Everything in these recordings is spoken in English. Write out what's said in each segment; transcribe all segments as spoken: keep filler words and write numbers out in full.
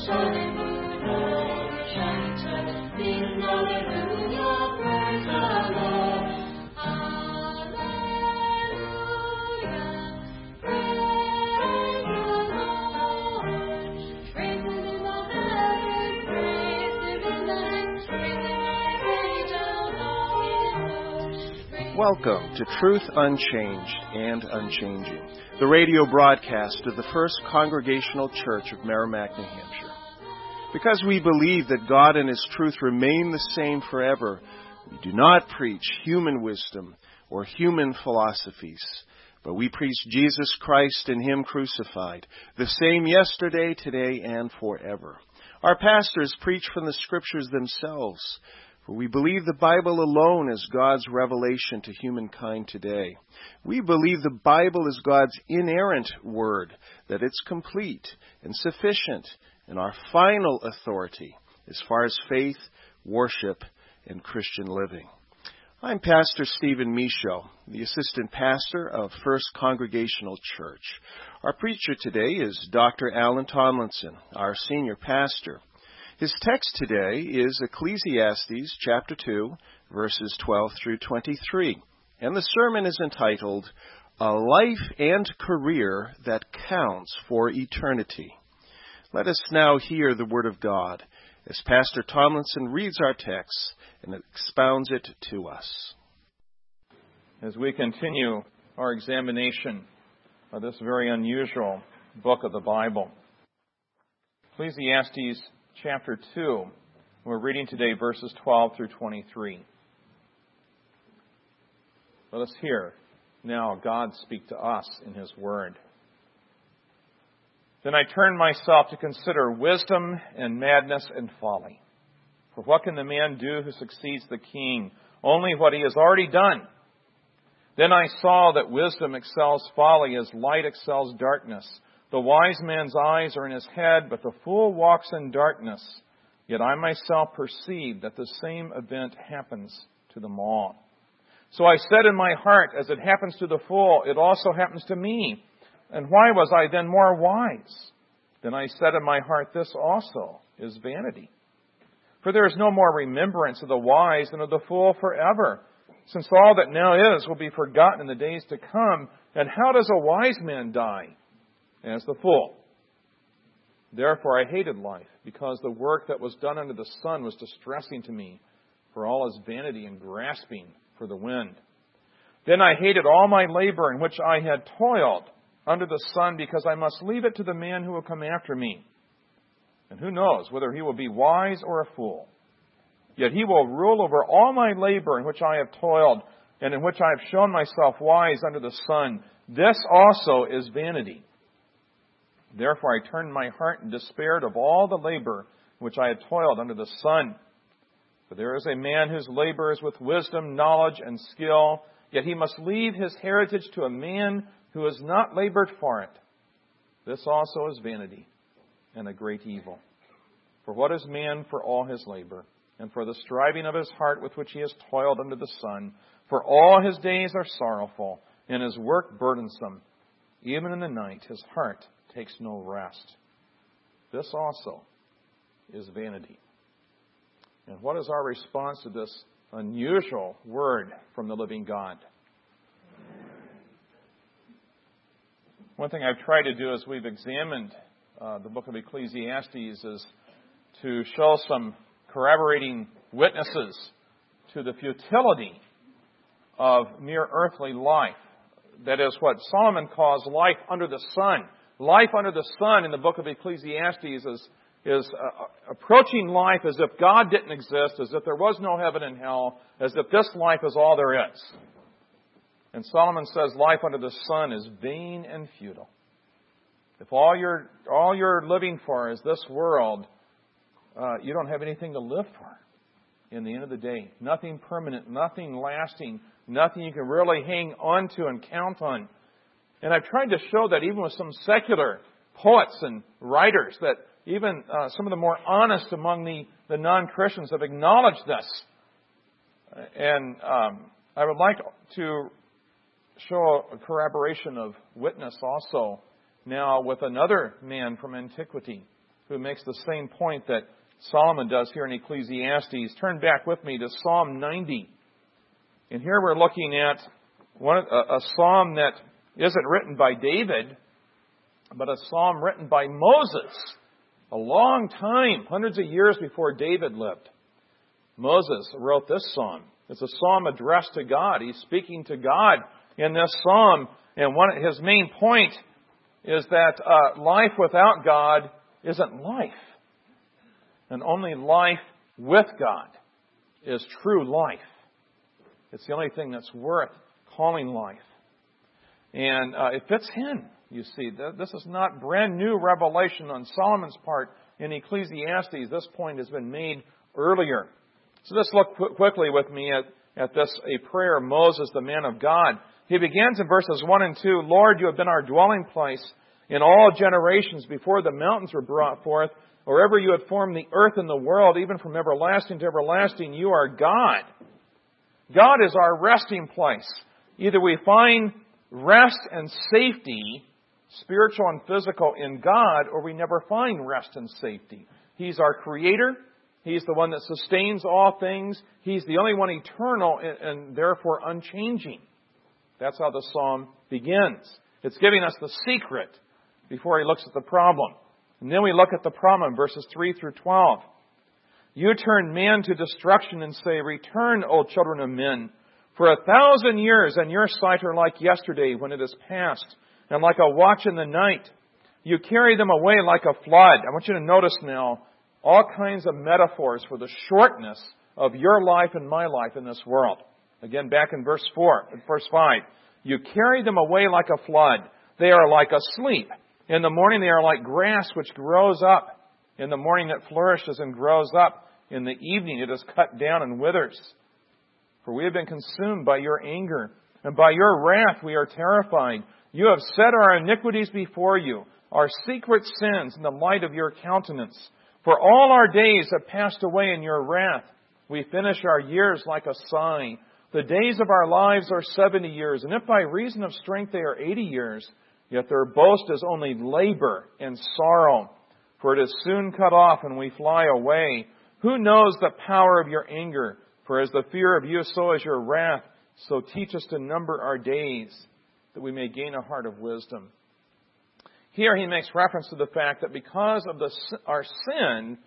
Welcome to Truth Unchanged and Unchanging, the radio broadcast of the First Congregational Church of Merrimack, New Hampshire. Because we believe that God and His truth remain the same forever, we do not preach human wisdom or human philosophies, but we preach Jesus Christ and Him crucified, the same yesterday, today, and forever. Our pastors preach from the Scriptures themselves, for we believe the Bible alone is God's revelation to humankind today. We believe the Bible is God's inerrant word, that it's complete and sufficient and our final authority as far as faith, worship, and Christian living. I'm Pastor Stephen Michaud, the assistant pastor of First Congregational Church. Our preacher today is Doctor Alan Tomlinson, our senior pastor. His text today is Ecclesiastes chapter two, verses twelve through twenty-three, and the sermon is entitled, A Life and Career That Counts for Eternity. Let us now hear the Word of God as Pastor Tomlinson reads our text and expounds it to us. As we continue our examination of this very unusual book of the Bible, Ecclesiastes chapter two, we're reading today verses twelve through twenty-three. Let us hear now God speak to us in His Word. Then I turned myself to consider wisdom and madness and folly. For what can the man do who succeeds the king? Only what he has already done. Then I saw that wisdom excels folly as light excels darkness. The wise man's eyes are in his head, but the fool walks in darkness. Yet I myself perceive that the same event happens to them all. So I said in my heart, as it happens to the fool, it also happens to me. And why was I then more wise? Then I said in my heart, this also is vanity. For there is no more remembrance of the wise than of the fool forever, since all that now is will be forgotten in the days to come. And how does a wise man die? As the fool. Therefore I hated life, because the work that was done under the sun was distressing to me, for all is vanity and grasping for the wind. Then I hated all my labor in which I had toiled under the sun, because I must leave it to the man who will come after me. And who knows whether he will be wise or a fool. Yet he will rule over all my labor in which I have toiled, and in which I have shown myself wise under the sun. This also is vanity. Therefore I turned my heart and despaired of all the labor which I had toiled under the sun. For there is a man whose labor is with wisdom, knowledge, and skill, yet he must leave his heritage to a man who has not labored for it. This also is vanity and a great evil. For what is man for all his labor, and for the striving of his heart with which he has toiled under the sun? For all his days are sorrowful, and his work burdensome. Even in the night his heart takes no rest. This also is vanity. And what is our response to this unusual word from the living God? One thing I've tried to do as we've examined uh, the book of Ecclesiastes is to show some corroborating witnesses to the futility of mere earthly life. That is what Solomon calls life under the sun. Life under the sun in the book of Ecclesiastes is, is uh, approaching life as if God didn't exist, as if there was no heaven and hell, as if this life is all there is. And Solomon says life under the sun is vain and futile. If all you're, all you're living for is this world, uh, you don't have anything to live for in the end of the day. Nothing permanent, nothing lasting, nothing you can really hang on to and count on. And I've tried to show that even with some secular poets and writers, that even uh, some of the more honest among the, the non-Christians have acknowledged this. And um, I would like to show a corroboration of witness also now with another man from antiquity, who makes the same point that Solomon does here in Ecclesiastes. Turn back with me to Psalm ninety. And here we're looking at one, a, a psalm that isn't written by David, but a psalm written by Moses, a long time, hundreds of years before David lived. Moses wrote this psalm. It's a psalm addressed to God. He's speaking to God in this psalm. And one, his main point is that uh, life without God isn't life. And only life with God is true life. It's the only thing that's worth calling life. And uh, it fits in, you see. This is not brand new revelation on Solomon's part in Ecclesiastes. This point has been made earlier. So let's look qu- quickly with me at, at this, a prayer of Moses, the man of God. He begins in verses one and two, Lord, you have been our dwelling place in all generations before the mountains were brought forth, or ever you had formed the earth and the world, even from everlasting to everlasting, you are God. God is our resting place. Either we find rest and safety, spiritual and physical, in God, or we never find rest and safety. He's our creator. He's the one that sustains all things. He's the only one eternal and, and therefore unchanging. That's how the psalm begins. It's giving us the secret before he looks at the problem. And then we look at the problem, verses three through twelve. You turn man to destruction and say, return, O children of men. For a thousand years and your sight are like yesterday when it is past, and like a watch in the night. You carry them away like a flood. I want you to notice now all kinds of metaphors for the shortness of your life and my life in this world. Again, back in verse four, verse five. You carry them away like a flood. They are like asleep. In the morning they are like grass which grows up. In the morning it flourishes and grows up. In the evening it is cut down and withers. For we have been consumed by your anger, and by your wrath we are terrified. You have set our iniquities before you, our secret sins in the light of your countenance. For all our days have passed away in your wrath. We finish our years like a sigh. The days of our lives are seventy years, and if by reason of strength they are eighty years, yet their boast is only labor and sorrow. For it is soon cut off, and we fly away. Who knows the power of your anger? For as the fear of you, so is your wrath. So teach us to number our days, that we may gain a heart of wisdom. Here he makes reference to the fact that because of the, our sin,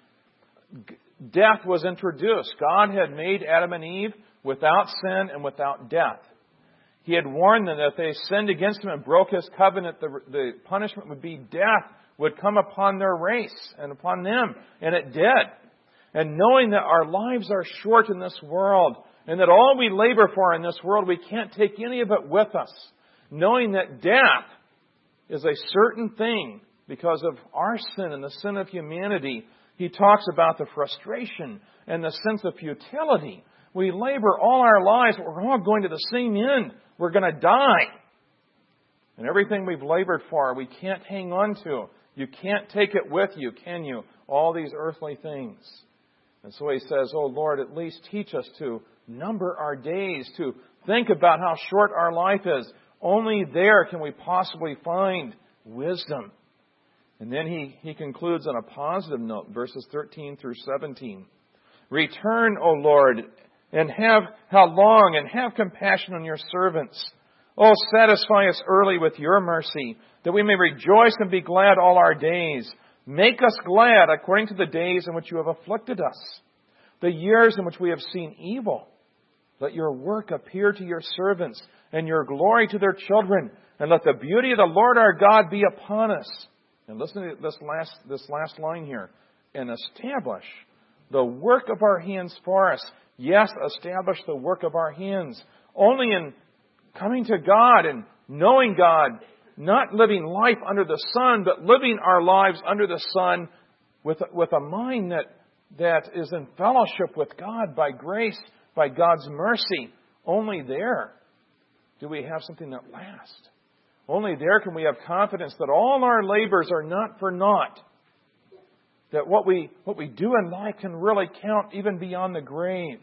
death was introduced. God had made Adam and Eve without sin and without death. He had warned them that if they sinned against him and broke his covenant, the, the punishment would be death would come upon their race and upon them. And it did. And knowing that our lives are short in this world, and that all we labor for in this world, we can't take any of it with us. Knowing that death is a certain thing because of our sin and the sin of humanity, he talks about the frustration and the sense of futility. We labor all our lives, but we're all going to the same end. We're going to die. And everything we've labored for, we can't hang on to. You can't take it with you, can you? All these earthly things. And so he says, oh Lord, at least teach us to number our days, to think about how short our life is. Only there can we possibly find wisdom. And then he, he concludes on a positive note, verses thirteen through seventeen. Return, O Lord, and have how long, and have compassion on your servants. Oh, satisfy us early with your mercy, that we may rejoice and be glad all our days. Make us glad according to the days in which you have afflicted us, the years in which we have seen evil. Let your work appear to your servants, and your glory to their children, and let the beauty of the Lord our God be upon us. And listen to this last, this last line here. And establish the work of our hands for us. Yes, establish the work of our hands. Only in coming to God and knowing God, not living life under the sun, but living our lives under the sun with, with a mind that, that is in fellowship with God by grace, by God's mercy. Only there do we have something that lasts. Only there can we have confidence that all our labors are not for naught. That what we, what we do in life can really count even beyond the grave.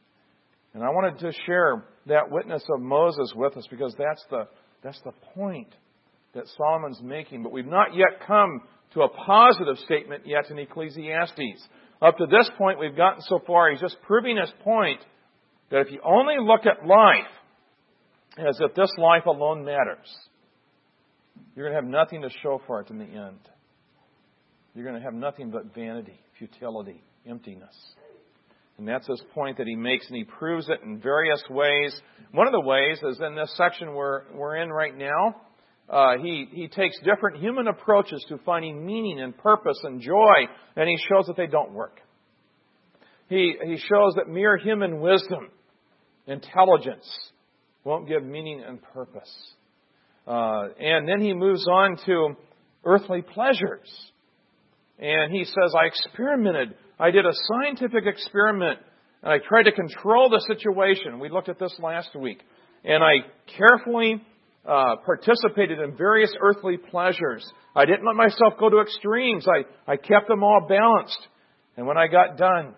And I wanted to share that witness of Moses with us because that's the, that's the point that Solomon's making. But we've not yet come to a positive statement yet in Ecclesiastes. Up to this point, we've gotten so far, he's just proving his point that if you only look at life as if this life alone matters, you're going to have nothing to show for it in the end. You're going to have nothing but vanity, futility, emptiness. And that's his point that he makes, and he proves it in various ways. One of the ways is in this section we're, we're in right now. Uh, he, he takes different human approaches to finding meaning and purpose and joy, and he shows that they don't work. He, he shows that mere human wisdom, intelligence, won't give meaning and purpose. Uh, and then he moves on to earthly pleasures. And he says, I experimented. I did a scientific experiment, and I tried to control the situation. We looked at this last week. And I carefully uh, participated in various earthly pleasures. I didn't let myself go to extremes. I, I kept them all balanced. And when I got done,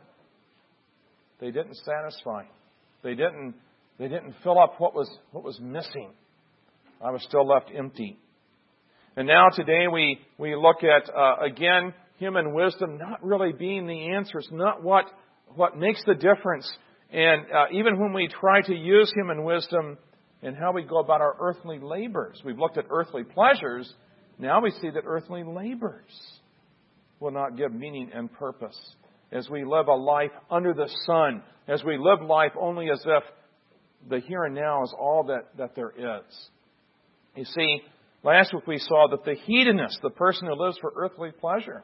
they didn't satisfy. They didn't, they didn't fill up what was, what was missing. I was still left empty. And now today we, we look at, uh, again, human wisdom not really being the answer. It's not what, what makes the difference. And uh, even when we try to use human wisdom in how we go about our earthly labors, we've looked at earthly pleasures. Now we see that earthly labors will not give meaning and purpose as we live a life under the sun, as we live life only as if the here and now is all that, that there is. You see, last week we saw that the hedonist, the person who lives for earthly pleasure,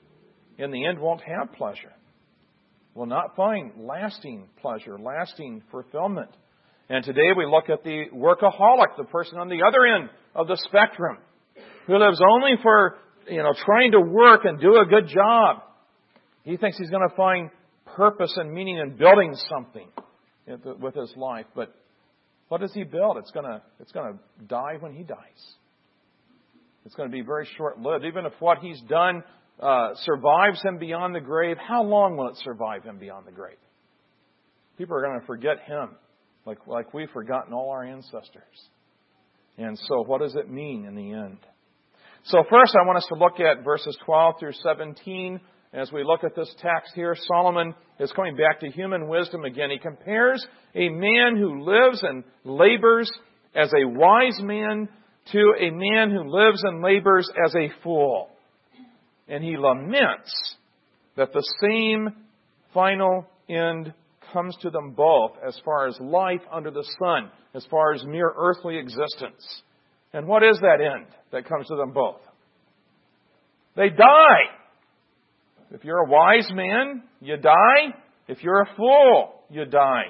in the end won't have pleasure, will not find lasting pleasure, lasting fulfillment. And today we look at the workaholic, the person on the other end of the spectrum, who lives only for, you know, trying to work and do a good job. He thinks he's going to find purpose and meaning in building something with his life. But what does he build? It's going to, it's going to die when he dies. It's going to be very short-lived. Even if what he's done uh, survives him beyond the grave, how long will it survive him beyond the grave? People are going to forget him like, like we've forgotten all our ancestors. And so what does it mean in the end? So first I want us to look at verses twelve through seventeen. As we look at this text here, Solomon is coming back to human wisdom again. He compares a man who lives and labors as a wise man to a man who lives and labors as a fool. And he laments that the same final end comes to them both as far as life under the sun, as far as mere earthly existence. And what is that end that comes to them both? They die. If you're a wise man, you die. If you're a fool, you die.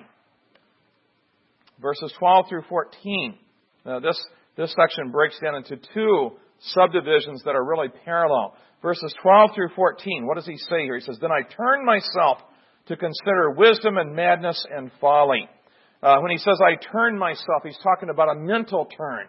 Verses twelve through fourteen. Now this, this section breaks down into two subdivisions that are really parallel. Verses twelve through fourteen. What does he say here? He says, Then I turned myself to consider wisdom and madness and folly. Uh, when he says, I turned myself, he's talking about a mental turn.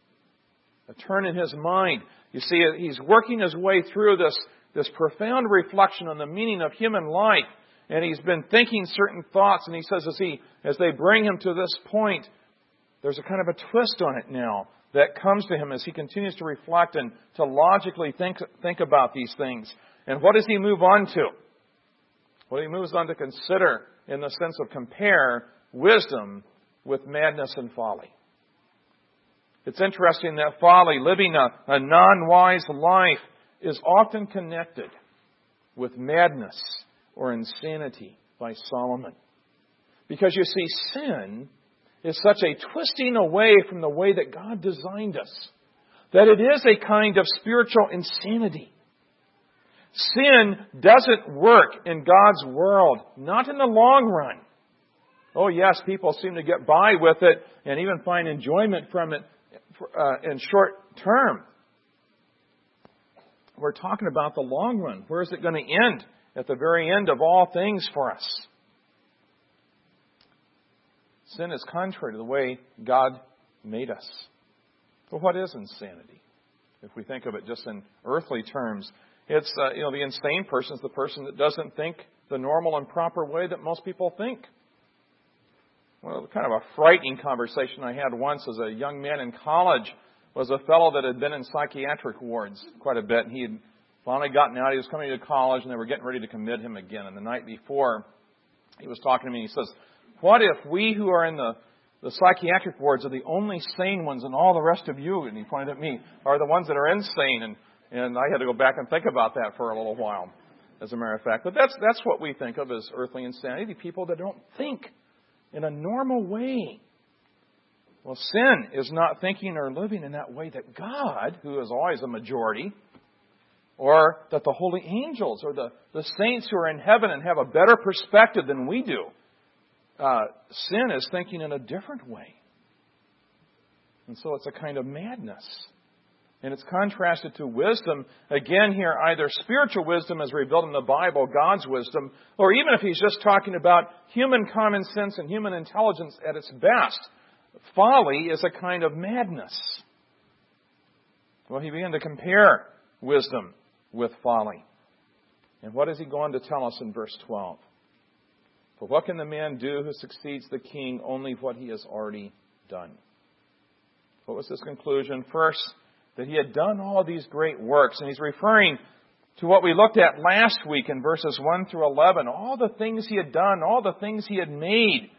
A turn in his mind. You see, he's working his way through this This profound reflection on the meaning of human life. And he's been thinking certain thoughts. And he says as he, as they bring him to this point, there's a kind of a twist on it now that comes to him as he continues to reflect and to logically think, think about these things. And what does he move on to? Well, he moves on to consider, in the sense of compare, wisdom with madness and folly. It's interesting that folly, living a, a non-wise life, is often connected with madness or insanity by Solomon. Because you see, sin is such a twisting away from the way that God designed us, that it is a kind of spiritual insanity. Sin doesn't work in God's world, not in the long run. Oh yes, people seem to get by with it and even find enjoyment from it uh, in short term. We're talking about the long run. Where is it going to end? At the very end of all things for us. Sin is contrary to the way God made us. But what is insanity? If we think of it just in earthly terms, it's, uh, you know, the insane person is the person that doesn't think the normal and proper way that most people think. Well, kind of a frightening conversation I had once as a young man in college was a fellow that had been in psychiatric wards quite a bit. And he had finally gotten out. He was coming to college, and they were getting ready to commit him again. And the night before, he was talking to me, and he says, what if we who are in the, the psychiatric wards are the only sane ones, and all the rest of you, and he pointed at me, are the ones that are insane? And, and I had to go back and think about that for a little while, as a matter of fact. But that's, that's what we think of as earthly insanity, people that don't think in a normal way. Well, sin is not thinking or living in that way that God, who is always a majority, or that the holy angels or the, the saints who are in heaven and have a better perspective than we do. Uh, sin is thinking in a different way. And so it's a kind of madness. And it's contrasted to wisdom. Again here, either spiritual wisdom as revealed in the Bible, God's wisdom, or even if he's just talking about human common sense and human intelligence at its best, folly is a kind of madness. Well, he began to compare wisdom with folly. And what is he going to tell us in verse twelve? For what can the man do who succeeds the king? Only what he has already done. What was his conclusion? First, that he had done all these great works. And he's referring to what we looked at last week in verses one through eleven. All the things he had done, all the things he had made.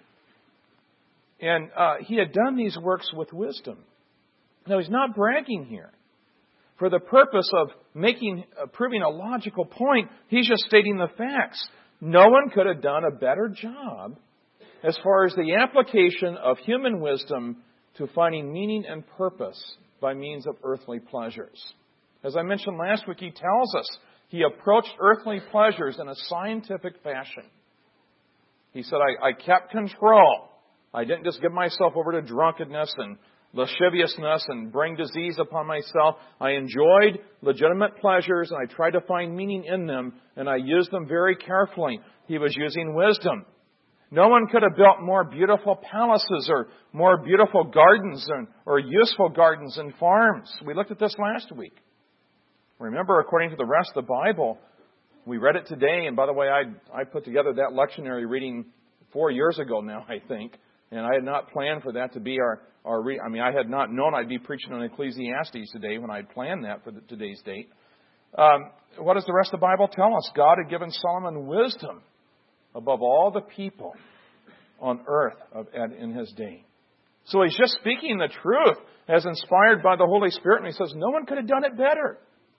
And uh, he had done these works with wisdom. Now, he's not bragging here. For the purpose of making, uh, proving a logical point, he's just stating the facts. No one could have done a better job as far as the application of human wisdom to finding meaning and purpose by means of earthly pleasures. As I mentioned last week, he tells us he approached earthly pleasures in a scientific fashion. He said, I, I kept control. I didn't just give myself over to drunkenness and lasciviousness and bring disease upon myself. I enjoyed legitimate pleasures, and I tried to find meaning in them, and I used them very carefully. He was using wisdom. No one could have built more beautiful palaces or more beautiful gardens and, or useful gardens and farms. We looked at this last week. Remember, according to the rest of the Bible, we read it today, and by the way, I, I put together that lectionary reading four years ago now, I think. And I had not planned for that to be our, our re- I mean, I had not known I'd be preaching on Ecclesiastes today when I had planned that for the, today's date. Um, what does the rest of the Bible tell us? God had given Solomon wisdom above all the people on earth of, at, in his day. So he's just speaking the truth as inspired by the Holy Spirit, and he says, no one could have done it better.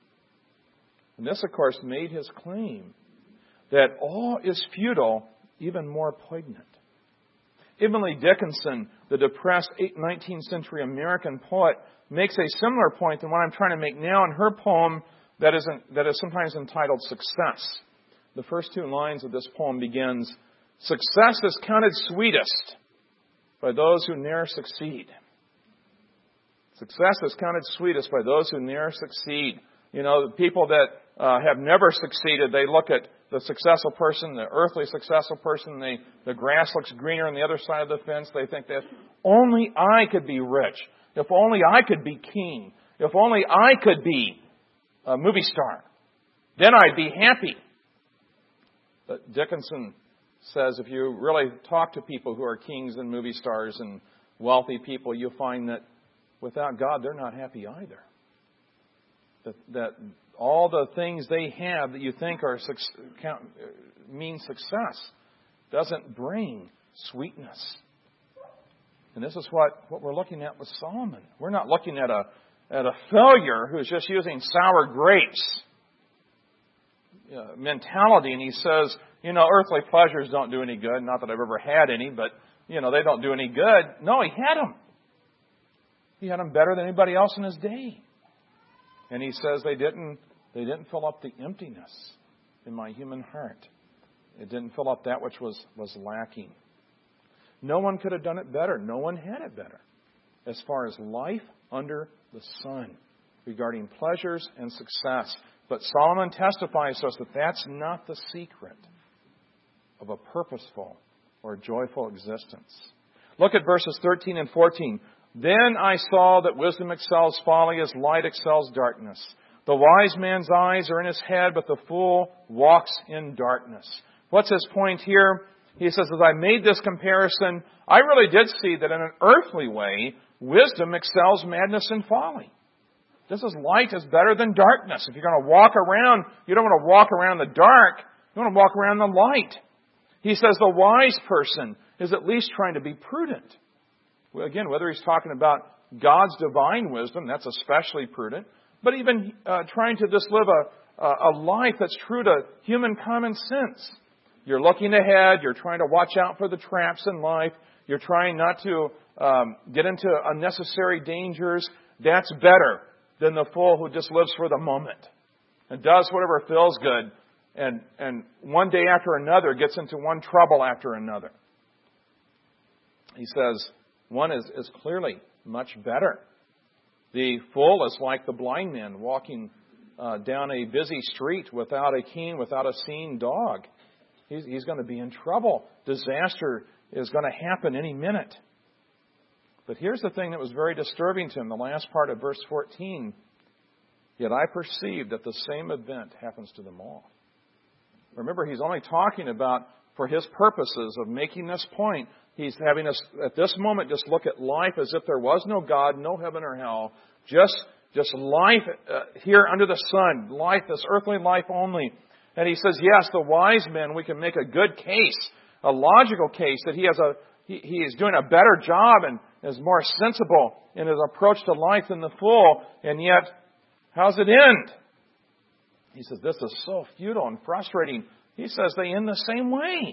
And this, of course, made his claim that all is futile even more poignant. Emily Dickinson, the depressed nineteenth century American poet, makes a similar point than what I'm trying to make now in her poem that is, that is sometimes entitled Success. The first two lines of this poem begins, success is counted sweetest by those who ne'er succeed. Success is counted sweetest by those who ne'er succeed. You know, the people that uh, have never succeeded, they look at the successful person, the earthly successful person, they, the grass looks greener on the other side of the fence. They think that only I could be rich. If only I could be king. If only I could be a movie star. Then I'd be happy. But Dickinson says if you really talk to people who are kings and movie stars and wealthy people, you'll find that without God, they're not happy either. That, that all the things they have that you think are count, mean success doesn't bring sweetness. And this is what, what we're looking at with Solomon. We're not looking at a at a failure who's just using sour grapes uh, mentality, and he says, you know, earthly pleasures don't do any good. Not that I've ever had any, but, you know, they don't do any good. No, he had them. He had them better than anybody else in his day. And he says they didn't they didn't fill up the emptiness in my human heart. It didn't fill up that which was, was lacking. No one could have done it better. No one had it better as far as life under the sun regarding pleasures and success. But Solomon testifies to us that that's not the secret of a purposeful or joyful existence. Look at verses thirteen and fourteen. Then I saw that wisdom excels folly as light excels darkness. The wise man's eyes are in his head, but the fool walks in darkness. What's his point here? He says, as I made this comparison, I really did see that in an earthly way, wisdom excels madness and folly. This is light is better than darkness. If you're going to walk around, you don't want to walk around the dark. You want to walk around the light. He says the wise person is at least trying to be prudent. Well, again, whether he's talking about God's divine wisdom, that's especially prudent. But even uh, trying to just live a, a life that's true to human common sense. You're looking ahead. You're trying to watch out for the traps in life. You're trying not to um, get into unnecessary dangers. That's better than the fool who just lives for the moment and does whatever feels good, and, and one day after another gets into one trouble after another. He says one is, is clearly much better. The fool is like the blind man walking uh, down a busy street without a keen, without a seen dog. He's, he's going to be in trouble. Disaster is going to happen any minute. But here's the thing that was very disturbing to him, the last part of verse fourteen. Yet I perceive that the same event happens to them all. Remember, he's only talking about, for his purposes of making this point, he's having us, at this moment, just look at life as if there was no God, no heaven or hell, just, just life uh, here under the sun, life, this earthly life only. And he says, yes, the wise men, we can make a good case, a logical case, that he has a he, he is doing a better job and is more sensible in his approach to life than the fool. And yet, how's it end? He says, this is so futile and frustrating. He says they end the same way.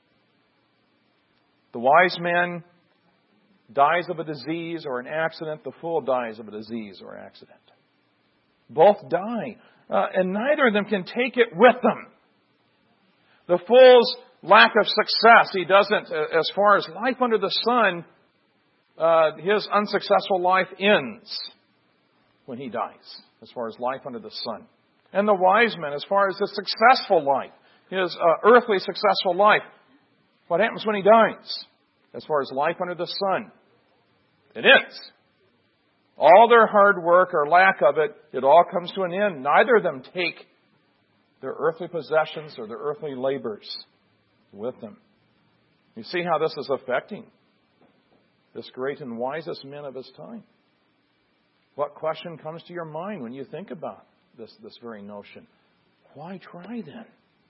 The wise man dies of a disease or an accident. The fool dies of a disease or accident. Both die. Uh, and neither of them can take it with them. The fool's lack of success, he doesn't, as far as life under the sun, uh, his unsuccessful life ends when he dies, as far as life under the sun. And the wise man, as far as his successful life, his uh, earthly successful life, what happens when he dies? As far as life under the sun, it ends. All their hard work or lack of it, it all comes to an end. Neither of them take their earthly possessions or their earthly labors with them. You see how this is affecting this great and wisest man of his time. What question comes to your mind when you think about this, this very notion? Why try then?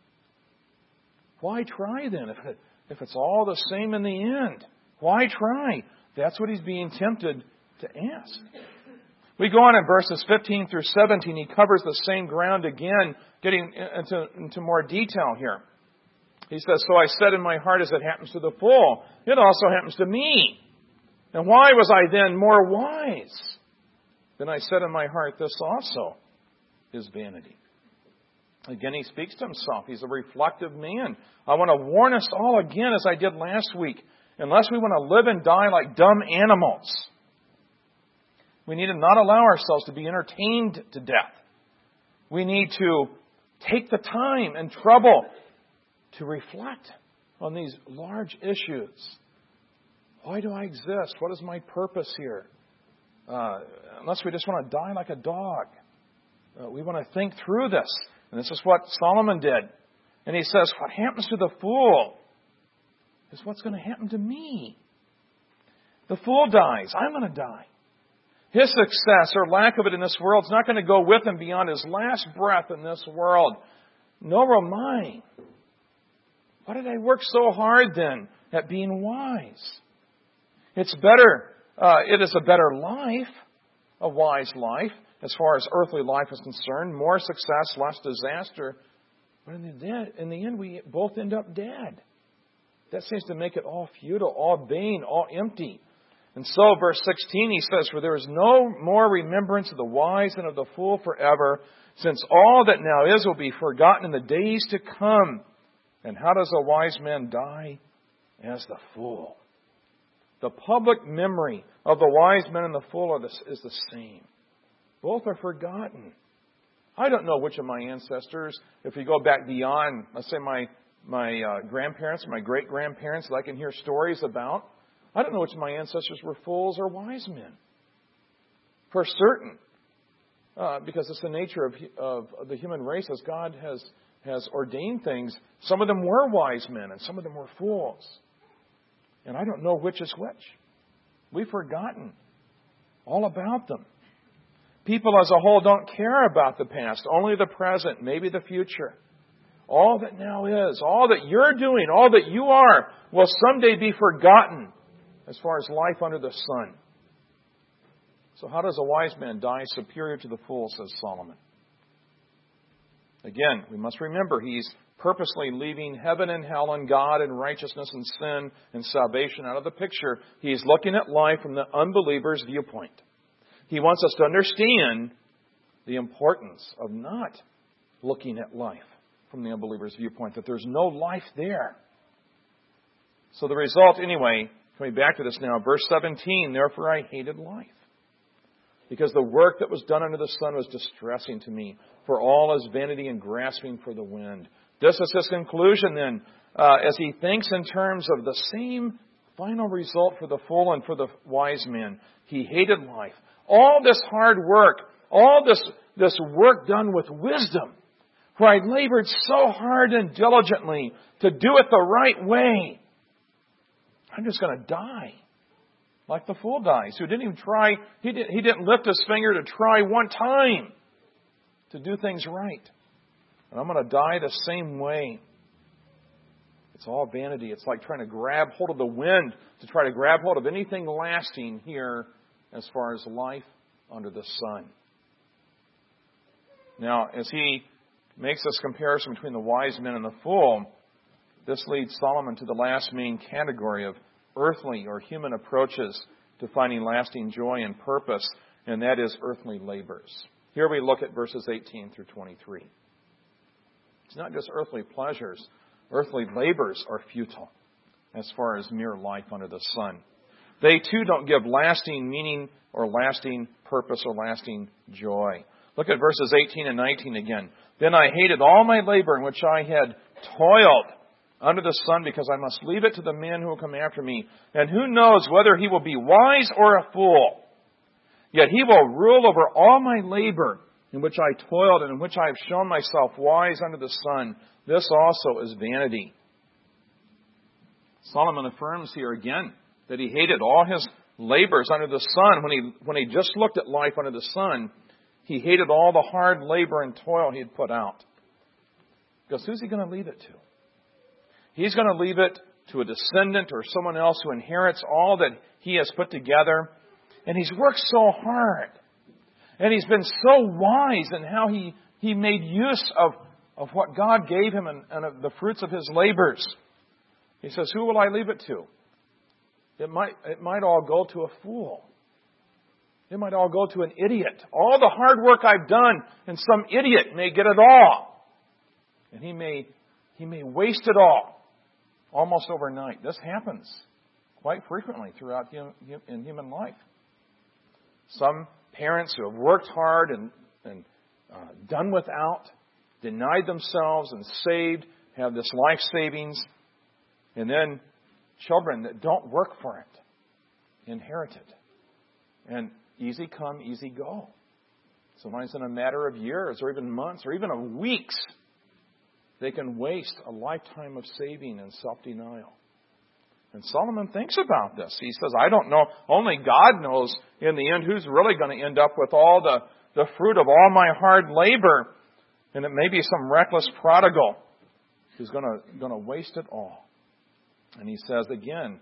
Why try then if, it, if it's all the same in the end? Why try? That's what he's being tempted to ask. We go on in verses fifteen through seventeen. He covers the same ground again, getting into, into more detail here. He says, so I said in my heart, as it happens to the fool, it also happens to me. And why was I then more wise? Then I said in my heart, this also is vanity. Again, he speaks to himself. He's a reflective man. I want to warn us all again, as I did last week, unless we want to live and die like dumb animals, we need to not allow ourselves to be entertained to death. We need to take the time and trouble to reflect on these large issues. Why do I exist? What is my purpose here? Uh, unless we just want to die like a dog. Uh, we want to think through this. And this is what Solomon did. And he says, what happens to the fool is what's going to happen to me. The fool dies. I'm going to die. His success or lack of it in this world is not going to go with him beyond his last breath in this world. Nor will mine. Why did I work so hard then at being wise? It's better, uh, it is a better life, a wise life, as far as earthly life is concerned. More success, less disaster. But in the, in the end, we both end up dead. That seems to make it all futile, all vain, all empty. And so, verse sixteen, he says, for there is no more remembrance of the wise than of the fool forever, since all that now is will be forgotten in the days to come. And how does a wise man die? As the fool. The public memory of the wise man and the fool are the, is the same. Both are forgotten. I don't know which of my ancestors, if we go back beyond, let's say my my uh, grandparents, my great-grandparents that I can hear stories about, I don't know which of my ancestors were fools or wise men. For certain. Uh, because it's the nature of, of, of the human race as God has, has ordained things. Some of them were wise men and some of them were fools. And I don't know which is which. We've forgotten all about them. People as a whole don't care about the past, only the present, maybe the future. All that now is, all that you're doing, all that you are, will someday be forgotten as far as life under the sun. So how does a wise man die superior to the fool, says Solomon? Again, we must remember he's purposely leaving heaven and hell and God and righteousness and sin and salvation out of the picture. He's looking at life from the unbeliever's viewpoint. He wants us to understand the importance of not looking at life from the unbeliever's viewpoint, that there's no life there. So the result, anyway, coming back to this now, verse seventeen, therefore I hated life, because the work that was done under the sun was distressing to me, for all is vanity and grasping for the wind. This is his conclusion then, uh, as he thinks in terms of the same final result for the fool and for the wise man. He hated life. All this hard work, all this, this work done with wisdom, where I labored so hard and diligently to do it the right way, I'm just going to die. Like the fool dies, who didn't even try, he didn't, he didn't lift his finger to try one time to do things right. And I'm going to die the same way. It's all vanity. It's like trying to grab hold of the wind, to try to grab hold of anything lasting here as far as life under the sun. Now, as he makes this comparison between the wise men and the fool, this leads Solomon to the last main category of earthly or human approaches to finding lasting joy and purpose, and that is earthly labors. Here we look at verses eighteen through twenty-three. It's not just earthly pleasures. Earthly labors are futile as far as mere life under the sun. They too don't give lasting meaning or lasting purpose or lasting joy. Look at verses eighteen and nineteen again. Then I hated all my labor in which I had toiled under the sun, because I must leave it to the man who will come after me. And who knows whether he will be wise or a fool. Yet he will rule over all my labor in which I toiled and in which I have shown myself wise under the sun. This also is vanity. Solomon affirms here again that he hated all his labors under the sun. When he, when he just looked at life under the sun, he hated all the hard labor and toil he had put out. Because who's he going to leave it to? He's going to leave it to a descendant or someone else who inherits all that he has put together. And he's worked so hard. And he's been so wise in how he, he made use of, of what God gave him and, and of the fruits of his labors. He says, who will I leave it to? It might, it might all go to a fool. It might all go to an idiot. All the hard work I've done, and some idiot may get it all. And he may, he may waste it all almost overnight. This happens quite frequently throughout hum, in human life. Some parents who have worked hard and, and uh, done without, denied themselves and saved, have this life savings, and then children that don't work for it, inherit it. And easy come, easy go. Sometimes in a matter of years or even months or even of weeks, they can waste a lifetime of saving and self-denial. And Solomon thinks about this. He says, I don't know. Only God knows in the end who's really going to end up with all the, the fruit of all my hard labor. And it may be some reckless prodigal who's going to, going to waste it all. And he says again,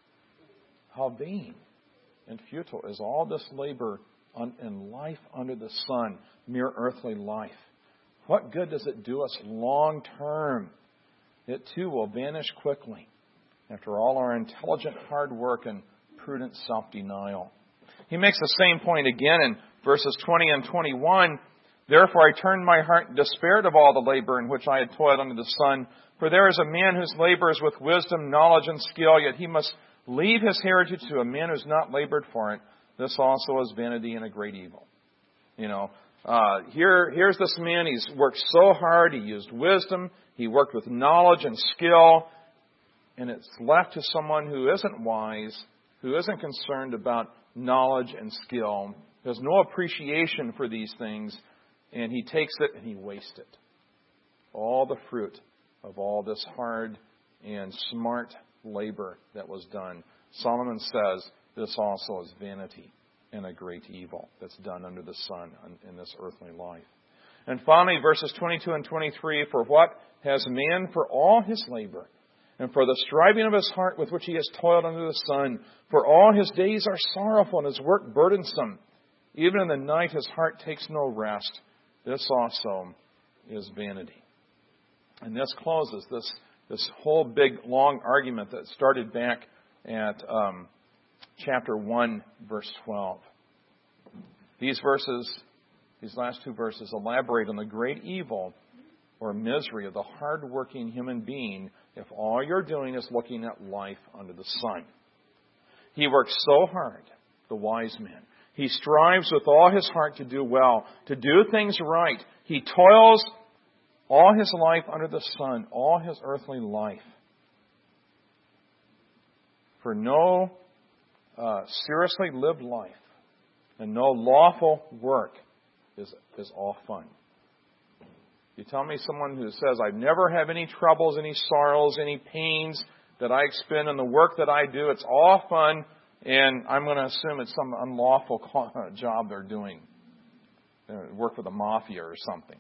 how vain and futile is all this labor in life under the sun, mere earthly life. What good does it do us long term? It too will vanish quickly after all our intelligent hard work and prudent self-denial. He makes the same point again in verses twenty and twenty-one. Therefore I turned my heart and despaired of all the labor in which I had toiled under the sun. For there is a man whose labor is with wisdom, knowledge, and skill, yet he must leave his heritage to a man who's not labored for it. This also is vanity and a great evil. You know, uh, here, here's this man. He's worked so hard. He used wisdom. He worked with knowledge and skill. And it's left to someone who isn't wise, who isn't concerned about knowledge and skill, has no appreciation for these things, and he takes it and he wastes it. All the fruit of all this hard and smart labor that was done. Solomon says this also is vanity. and a great evil that's done under the sun in this earthly life. And finally, verses twenty-two and twenty-three, for what has man for all his labor, and for the striving of his heart with which he has toiled under the sun? For all his days are sorrowful, and his work burdensome. Even in the night his heart takes no rest. This also is vanity. And this closes this, this whole big, long argument that started back at um, chapter one, verse twelve. These verses, these last two verses, elaborate on the great evil or misery of the hard-working human being if all you're doing is looking at life under the sun. He works so hard, the wise man. He strives with all his heart to do well, to do things right. He toils all his life under the sun, all his earthly life. For no uh, seriously lived life and no lawful work is, is all fun. You tell me someone who says, I've never had any troubles, any sorrows, any pains that I expend in the work that I do. It's all fun, and I'm going to assume it's some unlawful job they're doing. Work for the mafia or something.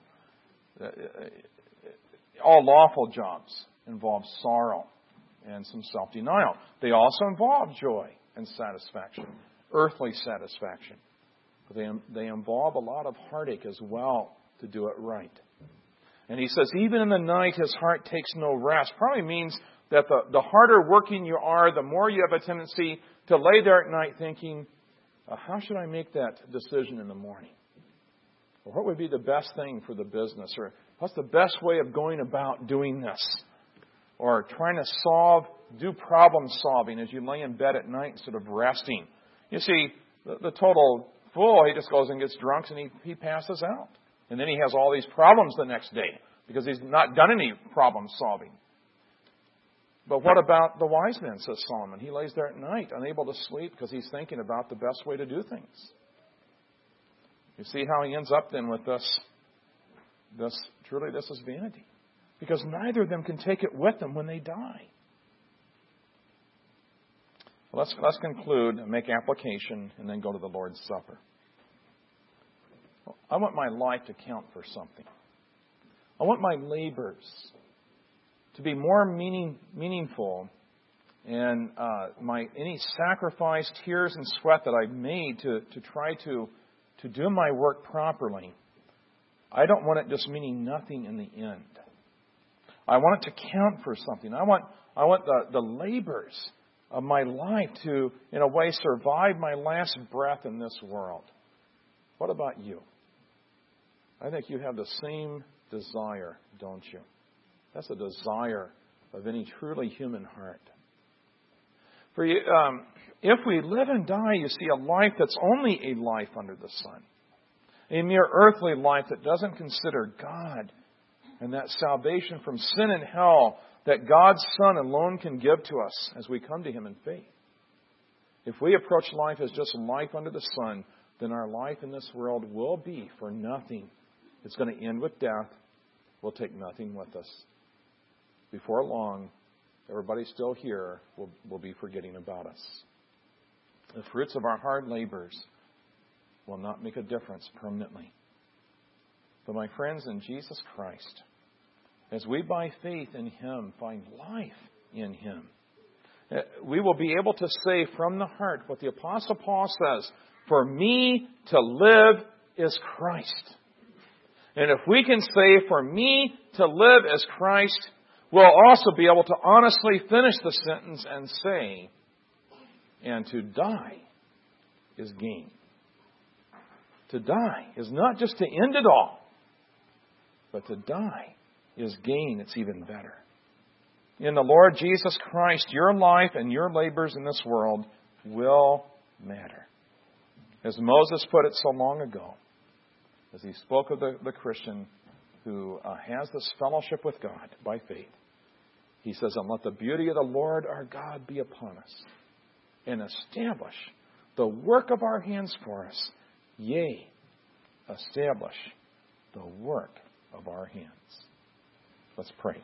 All lawful jobs involve sorrow and some self-denial. They also involve joy and satisfaction, earthly satisfaction. But they, they involve a lot of heartache as well to do it right. And he says, even in the night his heart takes no rest. Probably means that the, the harder working you are, the more you have a tendency to lay there at night thinking, uh, how should I make that decision in the morning? Or what would be the best thing for the business? Or what's the best way of going about doing this? Or trying to solve, do problem solving as you lay in bed at night instead of resting. You see, the, the total fool, he just goes and gets drunk and he, he passes out. And then he has all these problems the next day because he's not done any problem solving. But what about the wise man, says Solomon? He lays there at night, unable to sleep because he's thinking about the best way to do things. You see how he ends up then with this, this truly this is vanity. Because neither of them can take it with them when they die. Well, let's, let's conclude and make application and then go to the Lord's Supper. I want my life to count for something. I want my labors to be more meaning, meaningful, and uh, my any sacrifice, tears, and sweat that I've made to, to try to, to do my work properly. I don't want it just meaning nothing in the end. I want it to count for something. I want I want the, the labors of my life to, in a way, survive my last breath in this world. What about you? I think you have the same desire, don't you? That's a desire of any truly human heart. For you, um, if we live and die, you see, a life that's only a life under the sun, a mere earthly life that doesn't consider God and that salvation from sin and hell that God's Son alone can give to us as we come to Him in faith. If we approach life as just life under the sun, then our life in this world will be for nothing. It's going to end with death. We'll take nothing with us. Before long, everybody still here will, will be forgetting about us. The fruits of our hard labors will not make a difference permanently. But my friends, in Jesus Christ, as we by faith in Him find life in Him, we will be able to say from the heart what the Apostle Paul says, for me to live is Christ. And if we can say, for me to live as Christ, we'll also be able to honestly finish the sentence and say, and to die is gain. To die is not just to end it all, but to die is gain. It's even better. In the Lord Jesus Christ, your life and your labors in this world will matter. As Moses put it so long ago, as he spoke of the, the Christian who uh, has this fellowship with God by faith, he says, and let the beauty of the Lord our God be upon us, and establish the work of our hands for us. Yea, establish the work of our hands. Let's pray.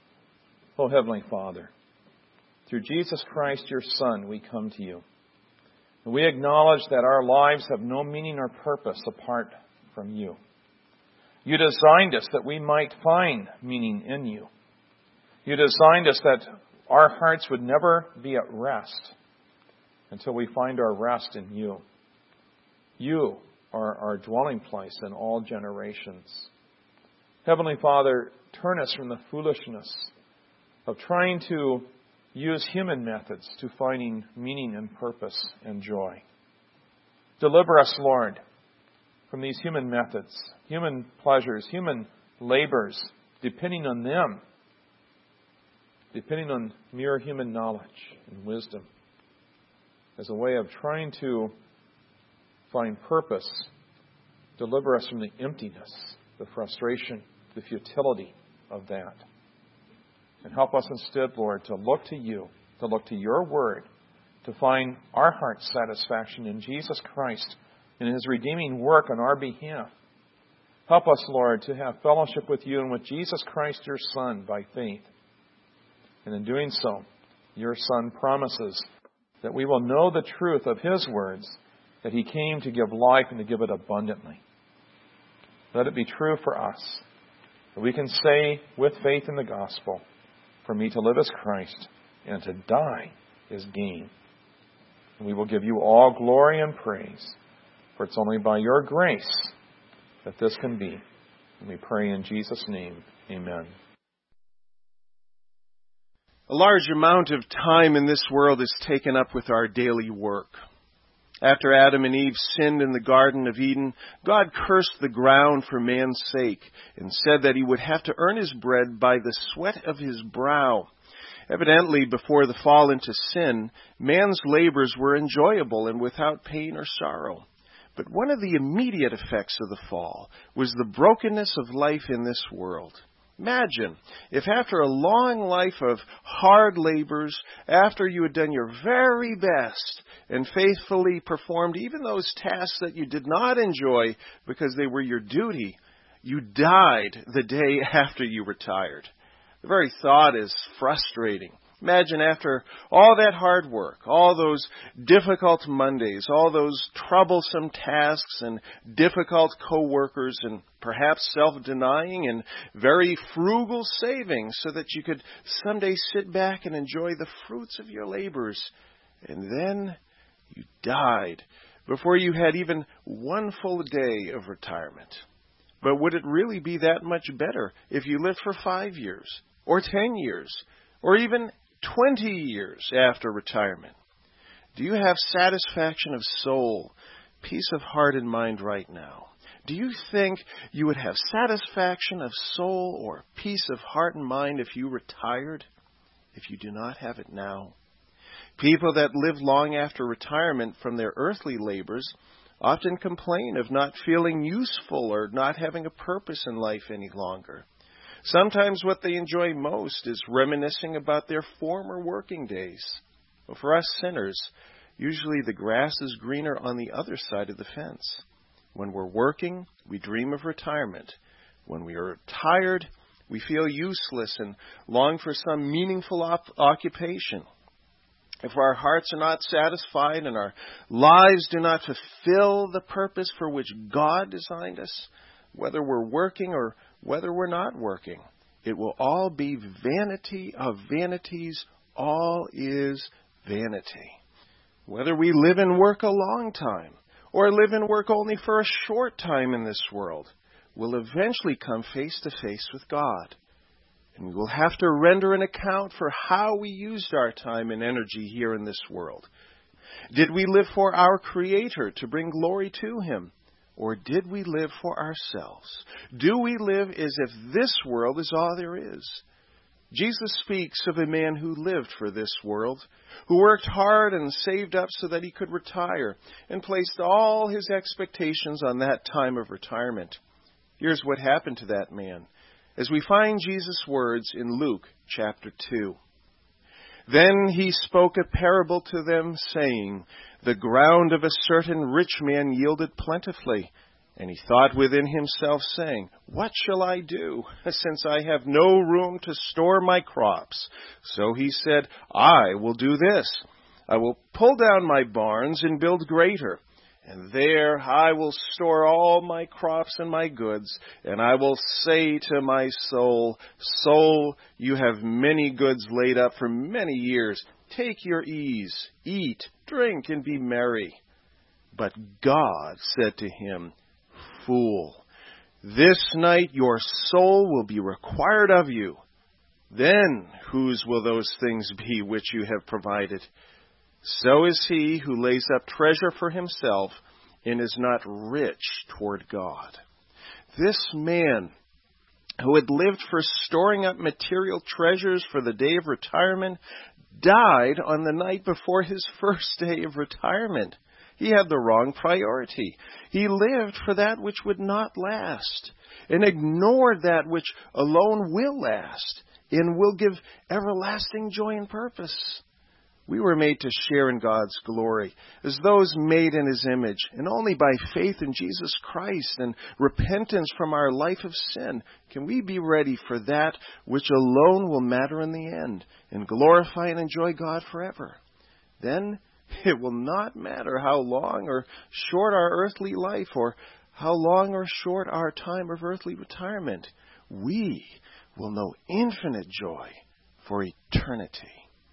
Oh, Heavenly Father, through Jesus Christ, your Son, we come to you. We acknowledge that our lives have no meaning or purpose apart from you. You designed us that we might find meaning in you. You designed us that our hearts would never be at rest until we find our rest in you. You are our dwelling place in all generations. Heavenly Father, turn us from the foolishness of trying to use human methods to finding meaning and purpose and joy. Deliver us, Lord, from these human methods, human pleasures, human labors, depending on them, depending on mere human knowledge and wisdom, as a way of trying to find purpose. Deliver us from the emptiness, the frustration, the futility of that. And help us instead, Lord, to look to you, to look to your word, to find our heart's satisfaction in Jesus Christ and His redeeming work on our behalf. Help us, Lord, to have fellowship with you and with Jesus Christ, your Son, by faith. And in doing so, your Son promises that we will know the truth of His words, that He came to give life and to give it abundantly. Let it be true for us, that we can say with faith in the gospel, for me to live is Christ, and to die is gain. And we will give you all glory and praise, for it's only by your grace that this can be. And we pray in Jesus' name, amen. A large amount of time in this world is taken up with our daily work. After Adam and Eve sinned in the Garden of Eden, God cursed the ground for man's sake and said that he would have to earn his bread by the sweat of his brow. Evidently, before the fall into sin, man's labors were enjoyable and without pain or sorrow. But one of the immediate effects of the fall was the brokenness of life in this world. Imagine if after a long life of hard labors, after you had done your very best and faithfully performed even those tasks that you did not enjoy because they were your duty, you died the day after you retired. The very thought is frustrating. Imagine after all that hard work, all those difficult Mondays, all those troublesome tasks and difficult co-workers and perhaps self-denying and very frugal savings so that you could someday sit back and enjoy the fruits of your labors. And then you died before you had even one full day of retirement. But would it really be that much better if you lived for five years or ten years or even twenty years after retirement? Do you have satisfaction of soul, peace of heart and mind right now? Do you think you would have satisfaction of soul or peace of heart and mind if you retired? If you do not have it now? People that live long after retirement from their earthly labors often complain of not feeling useful or not having a purpose in life any longer. Sometimes what they enjoy most is reminiscing about their former working days. But for us sinners, usually the grass is greener on the other side of the fence. When we're working, we dream of retirement. When we are tired, we feel useless and long for some meaningful op- occupation. If our hearts are not satisfied and our lives do not fulfill the purpose for which God designed us, whether we're working or whether we're not working, it will all be vanity of vanities. All is vanity. Whether we live and work a long time or live and work only for a short time in this world, we'll eventually come face to face with God. And we will have to render an account for how we used our time and energy here in this world. Did we live for our Creator to bring glory to Him? Or did we live for ourselves? Do we live as if this world is all there is? Jesus speaks of a man who lived for this world, who worked hard and saved up so that he could retire, and placed all his expectations on that time of retirement. Here's what happened to that man, as we find Jesus' words in Luke chapter two. Then he spoke a parable to them, saying, The ground of a certain rich man yielded plentifully. And he thought within himself, saying, What shall I do, since I have no room to store my crops? So he said, I will do this. I will pull down my barns and build greater, and there I will store all my crops and my goods, and I will say to my soul, Soul, you have many goods laid up for many years. Take your ease, eat, drink, and be merry. But God said to him, Fool, this night your soul will be required of you. Then whose will those things be which you have provided? So is he who lays up treasure for himself and is not rich toward God. This man who had lived for storing up material treasures for the day of retirement died on the night before his first day of retirement. He had the wrong priority. He lived for that which would not last and ignored that which alone will last and will give everlasting joy and purpose. We were made to share in God's glory as those made in His image, and only by faith in Jesus Christ and repentance from our life of sin can we be ready for that which alone will matter in the end and glorify and enjoy God forever. Then it will not matter how long or short our earthly life or how long or short our time of earthly retirement. We will know infinite joy for eternity.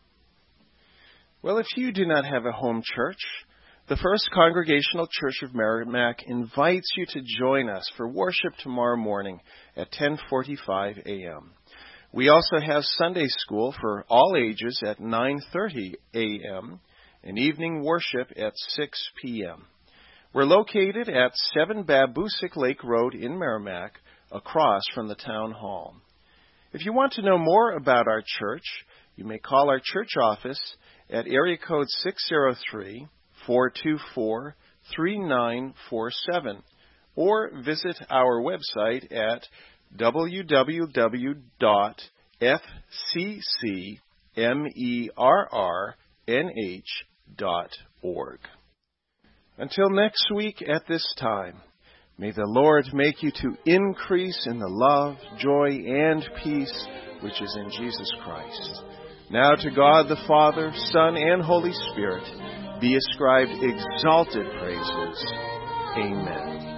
Well, if you do not have a home church, the First Congregational Church of Merrimack invites you to join us for worship tomorrow morning at ten forty-five a.m. We also have Sunday school for all ages at nine thirty a.m. and evening worship at six p.m. We're located at seven Babusick Lake Road in Merrimack, across from the town hall. If you want to know more about our church, you may call our church office at area code six oh three, four two four, three nine four seven or visit our website at w w w dot f c c merrnh dot org. Until next week at this time, may the Lord make you to increase in the love, joy, and peace which is in Jesus Christ. Now to God the Father, Son, and Holy Spirit be ascribed exalted praises. Amen.